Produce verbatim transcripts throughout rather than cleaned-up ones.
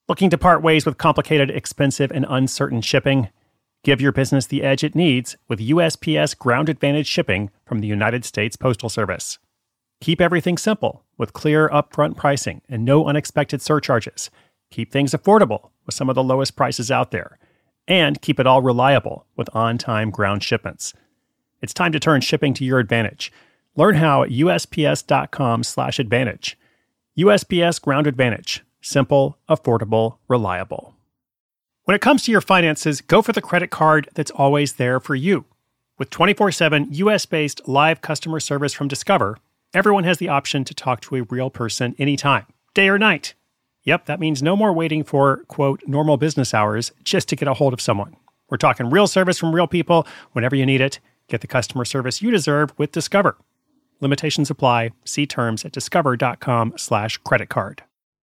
Looking to part ways with complicated, expensive, and uncertain shipping? Give your business the edge it needs with U S P S Ground Advantage shipping from the United States Postal Service. Keep everything simple with clear upfront pricing and no unexpected surcharges. Keep things affordable with some of the lowest prices out there. And keep it all reliable with on-time ground shipments. It's time to turn shipping to your advantage. Learn how at USPS.com slash advantage. U S P S Ground Advantage. Simple, affordable, reliable. When it comes to your finances, go for the credit card that's always there for you. With twenty-four seven U S-based live customer service from Discover, everyone has the option to talk to a real person anytime, day or night. Yep, that means no more waiting for, quote, normal business hours just to get a hold of someone. We're talking real service from real people whenever you need it. Get the customer service you deserve with Discover. Limitations apply. See terms at discover.com slash credit card.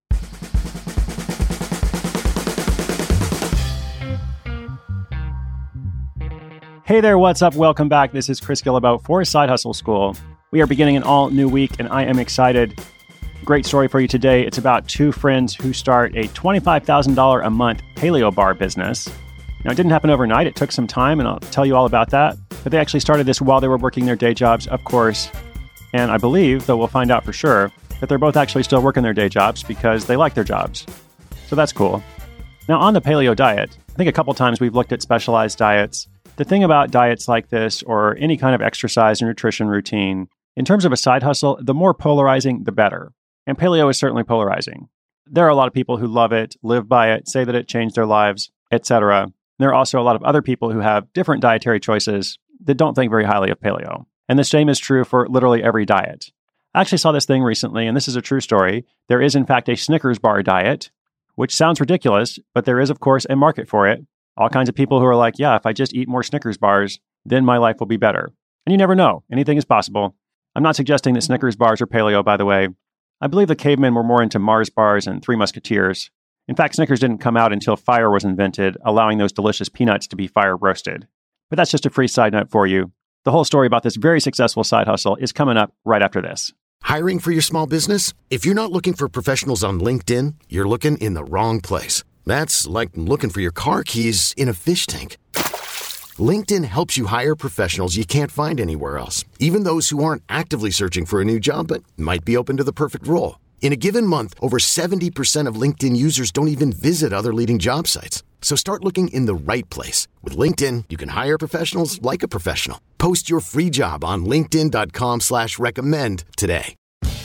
Hey there, what's up? Welcome back. This is Chris Guillebeau for Side Hustle School. We are beginning an all-new week, and I am excited. Great story for you today. It's about two friends who start a twenty-five thousand dollars a month paleo bar business. Now, it didn't happen overnight. It took some time, and I'll tell you all about that. But they actually started this while they were working their day jobs, of course. And I believe, though we'll find out for sure, that they're both actually still working their day jobs because they like their jobs. So that's cool. Now, on the paleo diet, I think a couple times we've looked at specialized diets. The thing about diets like this, or any kind of exercise or nutrition routine, in terms of a side hustle, the more polarizing, the better. And paleo is certainly polarizing. There are a lot of people who love it, live by it, say that it changed their lives, et cetera. There are also a lot of other people who have different dietary choices that don't think very highly of paleo. And the same is true for literally every diet. I actually saw this thing recently, and this is a true story. There is, in fact, a Snickers bar diet, which sounds ridiculous, but there is, of course, a market for it. All kinds of people who are like, yeah, if I just eat more Snickers bars, then my life will be better. And you never know. Anything is possible. I'm not suggesting that Snickers bars are paleo, by the way. I believe the cavemen were more into Mars bars and Three Musketeers. In fact, Snickers didn't come out until fire was invented, allowing those delicious peanuts to be fire roasted. But that's just a free side note for you. The whole story about this very successful side hustle is coming up right after this. Hiring for your small business? If you're not looking for professionals on LinkedIn, you're looking in the wrong place. That's like looking for your car keys in a fish tank. LinkedIn helps you hire professionals you can't find anywhere else, even those who aren't actively searching for a new job but might be open to the perfect role. In a given month, over seventy percent of LinkedIn users don't even visit other leading job sites. So start looking in the right place. With LinkedIn, you can hire professionals like a professional. Post your free job on linkedin.com slash recommend today.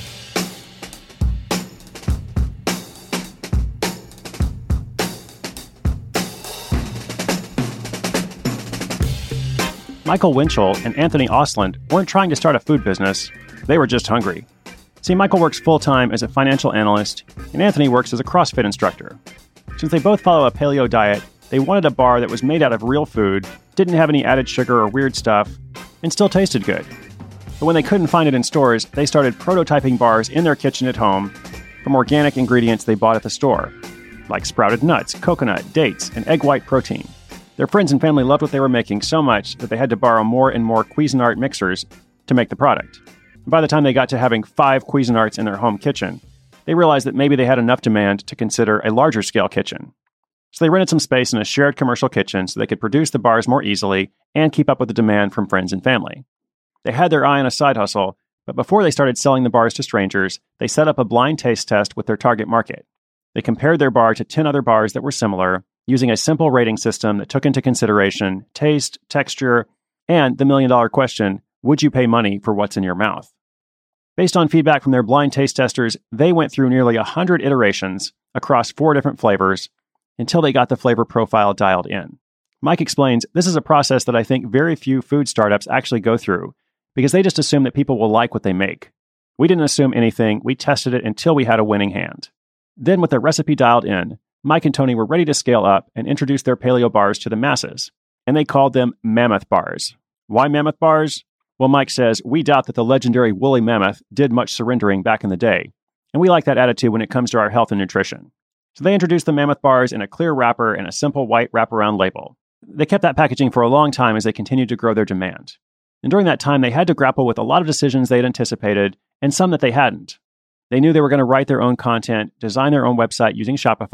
Michael Winchell and Anthony Osland weren't trying to start a food business. They were just hungry. See, Michael works full-time as a financial analyst, and Anthony works as a CrossFit instructor. Since they both follow a paleo diet, they wanted a bar that was made out of real food, didn't have any added sugar or weird stuff, and still tasted good. But when they couldn't find it in stores, they started prototyping bars in their kitchen at home from organic ingredients they bought at the store, like sprouted nuts, coconut, dates, and egg white protein. Their friends and family loved what they were making so much that they had to borrow more and more Cuisinart mixers to make the product. And by the time they got to having five Cuisinarts in their home kitchen, they realized that maybe they had enough demand to consider a larger scale kitchen. So they rented some space in a shared commercial kitchen so they could produce the bars more easily and keep up with the demand from friends and family. They had their eye on a side hustle, but before they started selling the bars to strangers, they set up a blind taste test with their target market. They compared their bar to ten other bars that were similar, using a simple rating system that took into consideration taste, texture, and the million-dollar question, would you pay money for what's in your mouth? Based on feedback from their blind taste testers, they went through nearly one hundred iterations across four different flavors until they got the flavor profile dialed in. Mike explains, this is a process that I think very few food startups actually go through because they just assume that people will like what they make. We didn't assume anything. We tested it until we had a winning hand. Then with their recipe dialed in, Mike and Tony were ready to scale up and introduce their paleo bars to the masses, and they called them Mammoth Bars. Why Mammoth Bars? Well, Mike says, we doubt that the legendary woolly mammoth did much surrendering back in the day, and we like that attitude when it comes to our health and nutrition. So they introduced the Mammoth Bars in a clear wrapper and a simple white wraparound label. They kept that packaging for a long time as they continued to grow their demand. And during that time, they had to grapple with a lot of decisions they had anticipated and some that they hadn't. They knew they were going to write their own content, design their own website using Shopify,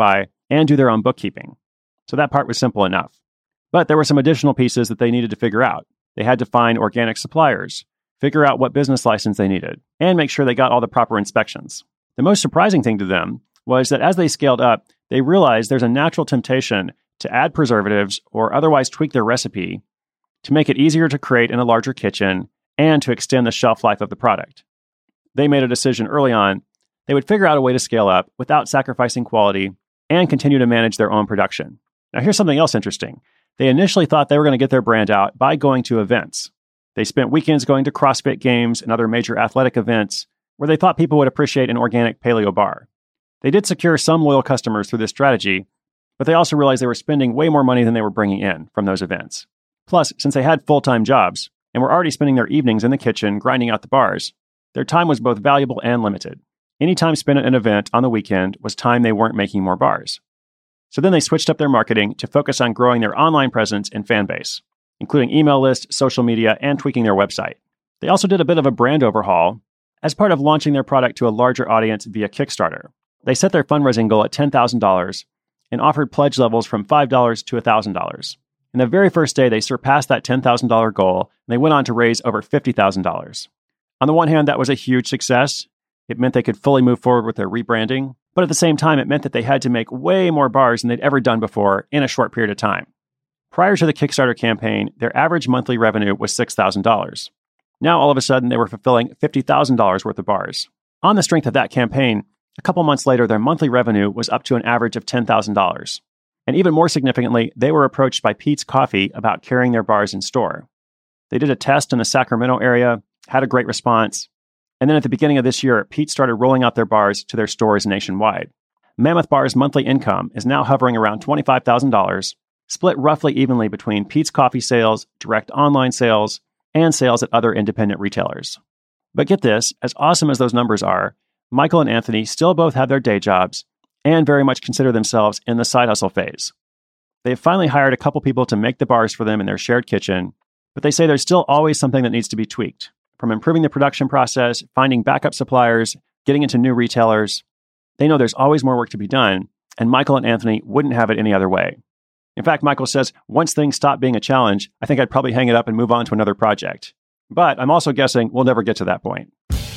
and do their own bookkeeping. So that part was simple enough. But there were some additional pieces that they needed to figure out. They had to find organic suppliers, figure out what business license they needed, and make sure they got all the proper inspections. The most surprising thing to them was that as they scaled up, they realized there's a natural temptation to add preservatives or otherwise tweak their recipe to make it easier to create in a larger kitchen and to extend the shelf life of the product. They made a decision early on they would figure out a way to scale up without sacrificing quality and continue to manage their own production. Now, here's something else interesting. They initially thought they were going to get their brand out by going to events. They spent weekends going to CrossFit games and other major athletic events where they thought people would appreciate an organic paleo bar. They did secure some loyal customers through this strategy, but they also realized they were spending way more money than they were bringing in from those events. Plus, since they had full-time jobs and were already spending their evenings in the kitchen grinding out the bars, their time was both valuable and limited. Any time spent at an event on the weekend was time they weren't making more bars. So then they switched up their marketing to focus on growing their online presence and fan base, including email lists, social media, and tweaking their website. They also did a bit of a brand overhaul as part of launching their product to a larger audience via Kickstarter. They set their fundraising goal at ten thousand dollars and offered pledge levels from five dollars to one thousand dollars. In the very first day, they surpassed that ten thousand dollars goal, and they went on to raise over fifty thousand dollars. On the one hand, that was a huge success. It meant they could fully move forward with their rebranding, but at the same time, it meant that they had to make way more bars than they'd ever done before in a short period of time. Prior to the Kickstarter campaign, their average monthly revenue was six thousand dollars. Now, all of a sudden, they were fulfilling fifty thousand dollars worth of bars. On the strength of that campaign, a couple months later, their monthly revenue was up to an average of ten thousand dollars. And even more significantly, they were approached by Peet's Coffee about carrying their bars in store. They did a test in the Sacramento area, had a great response, and then at the beginning of this year, Peet's started rolling out their bars to their stores nationwide. Mammoth Bar's monthly income is now hovering around twenty-five thousand dollars, split roughly evenly between Peet's Coffee sales, direct online sales, and sales at other independent retailers. But get this, as awesome as those numbers are, Michael and Anthony still both have their day jobs and very much consider themselves in the side hustle phase. They've finally hired a couple people to make the bars for them in their shared kitchen, but they say there's still always something that needs to be tweaked. From improving the production process, finding backup suppliers, getting into new retailers. They know there's always more work to be done, and Michael and Anthony wouldn't have it any other way. In fact, Michael says, once things stop being a challenge, I think I'd probably hang it up and move on to another project. But I'm also guessing we'll never get to that point.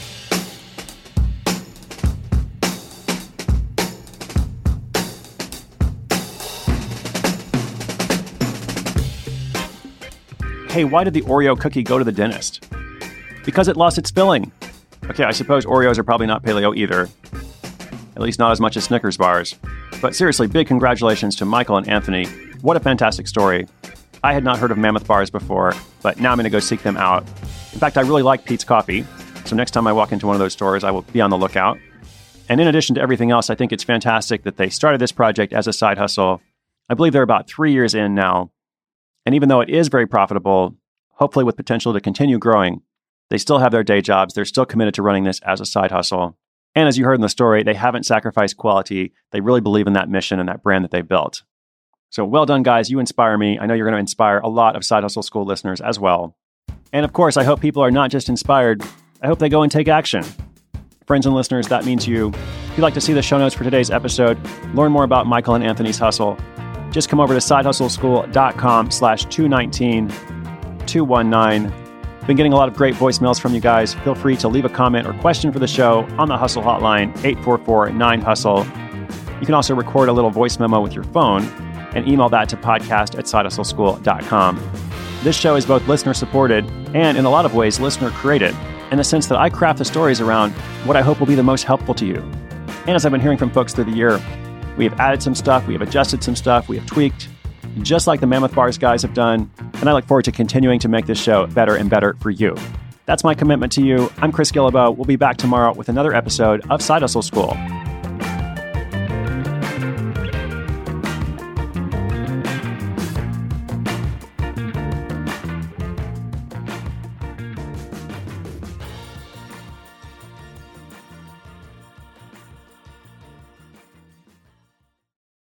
Hey, why did the Oreo cookie go to the dentist? Because it lost its filling. Okay, I suppose Oreos are probably not paleo either. At least not as much as Snickers bars. But seriously, big congratulations to Michael and Anthony. What a fantastic story. I had not heard of Mammoth Bars before, but now I'm going to go seek them out. In fact, I really like Peet's Coffee, so next time I walk into one of those stores, I will be on the lookout. And in addition to everything else, I think it's fantastic that they started this project as a side hustle. I believe they're about three years in now. And even though it is very profitable, hopefully with potential to continue growing, they still have their day jobs. They're still committed to running this as a side hustle. And as you heard in the story, they haven't sacrificed quality. They really believe in that mission and that brand that they built. So well done, guys. You inspire me. I know you're going to inspire a lot of Side Hustle School listeners as well. And of course, I hope people are not just inspired. I hope they go and take action. Friends and listeners, that means you. If you'd like to see the show notes for today's episode, learn more about Michael and Anthony's hustle, just come over to sidehustleschool.com slash 219 219. Been getting a lot of great voicemails from you guys. Feel free to leave a comment or question for the show on the Hustle Hotline, eight four four nine hustle. You can also record a little voice memo with your phone and email that to podcast at sidehustleschool dot com. This show is both listener-supported and, in a lot of ways, listener-created, in the sense that I craft the stories around what I hope will be the most helpful to you. And as I've been hearing from folks through the year, we have added some stuff, we have adjusted some stuff, we have tweaked, just like the Mammoth Bars guys have done, and I look forward to continuing to make this show better and better for you. That's my commitment to you. I'm Chris Guillebeau. We'll be back tomorrow with another episode of Side Hustle School.